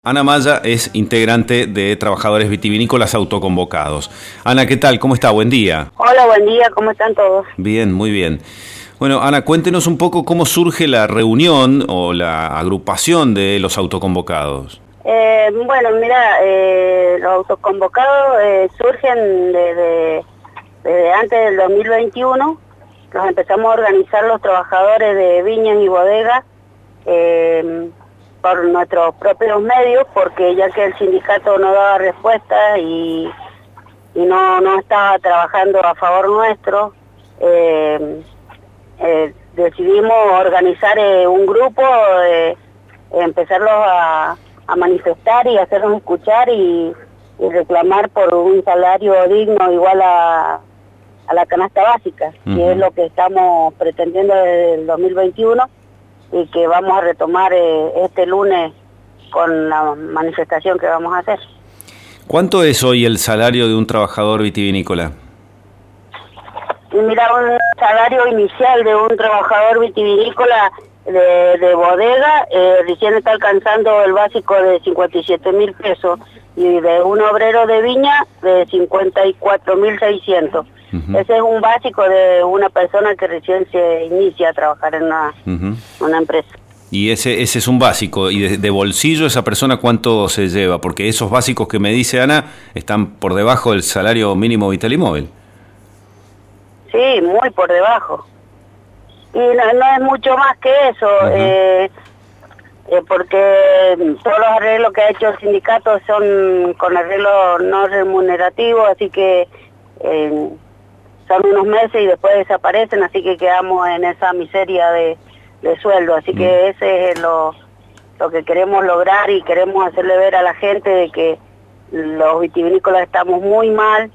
Ana Maya es integrante de Trabajadores Vitivinícolas Autoconvocados. Ana, ¿qué tal? ¿Cómo está? Buen día. Hola, buen día, ¿cómo están todos? Bien, muy bien. Bueno, Ana, cuéntenos un poco cómo surge la reunión o la agrupación de los autoconvocados. Bueno, mira, los autoconvocados surgen desde antes del 2021. Los empezamos a organizar los trabajadores de viñas y bodegas por nuestros propios medios, porque ya que el sindicato no daba respuesta y no estaba trabajando a favor nuestro, decidimos organizar un grupo, empezarlos a manifestar y hacernos escuchar y reclamar por un salario digno igual a la canasta básica, que es lo que estamos pretendiendo desde el 2021 y que vamos a retomar este lunes con la manifestación que vamos a hacer. ¿Cuánto es hoy el salario de un trabajador vitivinícola? Y mira, un salario inicial de un trabajador vitivinícola de bodega recién está alcanzando el básico de 57.000 pesos y de un obrero de viña de 54.600. Ese es un básico de una persona que recién se inicia a trabajar en una empresa. Y ese es un básico. ¿Y de bolsillo esa persona cuánto se lleva? Porque esos básicos que me dice Ana están por debajo del salario mínimo vital y móvil. Sí, muy por debajo. Y no es mucho más que eso, porque todos los arreglos que ha hecho el sindicato son con arreglos no remunerativos, así que son unos meses y después desaparecen, así que quedamos en esa miseria de sueldo. Así que ese es lo que queremos lograr y queremos hacerle ver a la gente de que los vitivinícolas estamos muy mal.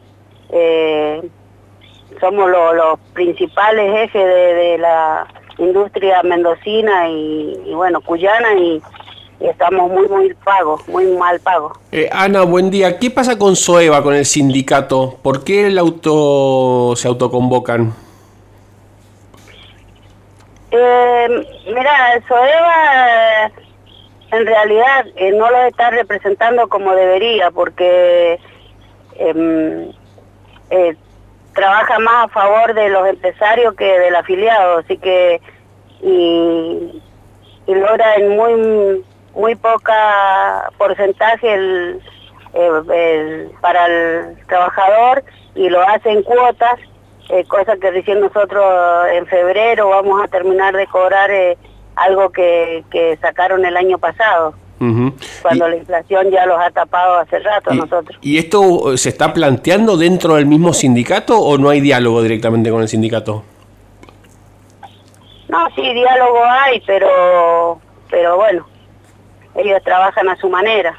Somos los principales ejes de la industria mendocina y bueno, cuyana, y estamos muy mal pagos. Ana, buen día. ¿Qué pasa con SOEVA, con el sindicato? ¿Por qué se autoconvocan? Mira, SOEVA en realidad no lo está representando como debería, porque trabaja más a favor de los empresarios que del afiliado, así que y logra en muy poca porcentaje para el trabajador, y lo hace en cuotas, cosa que recién nosotros en febrero vamos a terminar de cobrar algo que sacaron el año pasado. Cuando la inflación ya los ha tapado hace rato a nosotros. ¿Y esto se está planteando dentro del mismo sindicato o no hay diálogo directamente con el sindicato? No, sí, diálogo hay, pero bueno, ellos trabajan a su manera.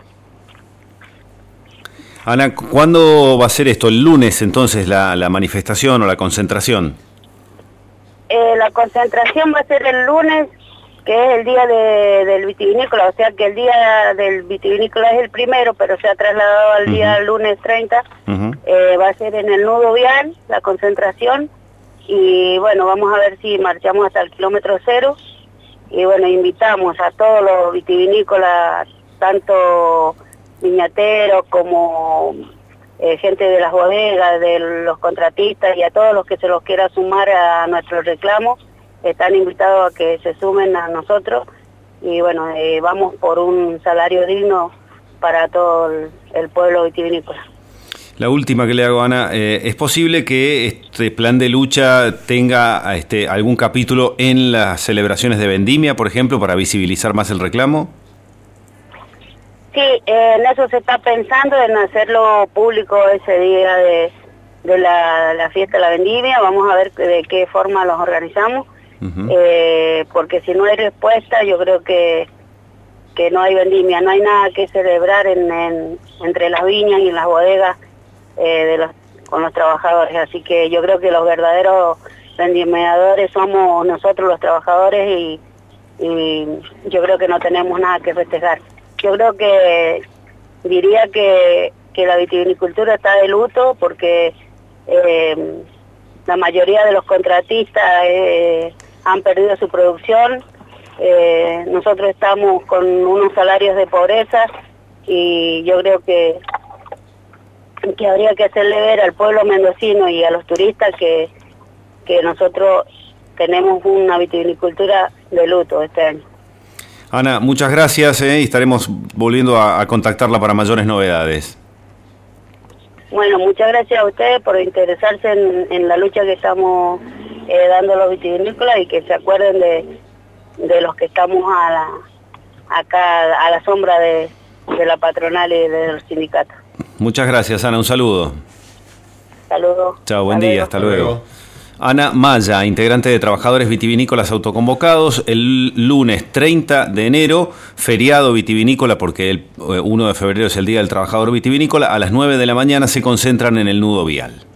Ana, ¿cuándo va a ser esto? ¿El lunes entonces la manifestación o la concentración? La concentración va a ser el lunes, que es el día del vitivinícola, o sea que el día del vitivinícola es el primero, pero se ha trasladado al día lunes 30, va a ser en el nudo vial la concentración, y bueno, vamos a ver si marchamos hasta el kilómetro 0, y bueno, invitamos a todos los vitivinícolas, tanto viñateros como gente de las bodegas, de los contratistas, y a todos los que se los quiera sumar a nuestro reclamo. Están invitados a que se sumen a nosotros y bueno, vamos por un salario digno para todo el pueblo vitivinícola. La última que le hago, Ana, ¿es posible que este plan de lucha tenga algún capítulo en las celebraciones de vendimia, por ejemplo, para visibilizar más el reclamo? Sí, en eso se está pensando, en hacerlo público ese día de la fiesta de la vendimia. Vamos a ver de qué forma los organizamos. Porque si no hay respuesta, yo creo que no hay vendimia, no hay nada que celebrar entre las viñas y las bodegas con los trabajadores. Así que yo creo que los verdaderos vendimiadores somos nosotros los trabajadores, y yo creo que no tenemos nada que festejar. Yo creo que diría que la vitivinicultura está de luto, porque la mayoría de los contratistas han perdido su producción, Nosotros estamos con unos salarios de pobreza y yo creo que habría que hacerle ver al pueblo mendocino y a los turistas que nosotros tenemos una vitivinicultura de luto este año. Ana, muchas gracias y estaremos volviendo a contactarla para mayores novedades. Bueno, muchas gracias a ustedes por interesarse en la lucha que estamos dando los vitivinícolas y que se acuerden de los que estamos acá a la sombra de la patronal y de los sindicatos. Muchas gracias, Ana, un saludo. Saludos. Chao, buen día, hasta luego. Ana Maya, integrante de Trabajadores Vitivinícolas Autoconvocados, el lunes 30 de enero, feriado vitivinícola porque el 1 de febrero es el Día del Trabajador Vitivinícola, a las 9 de la mañana se concentran en el nudo vial.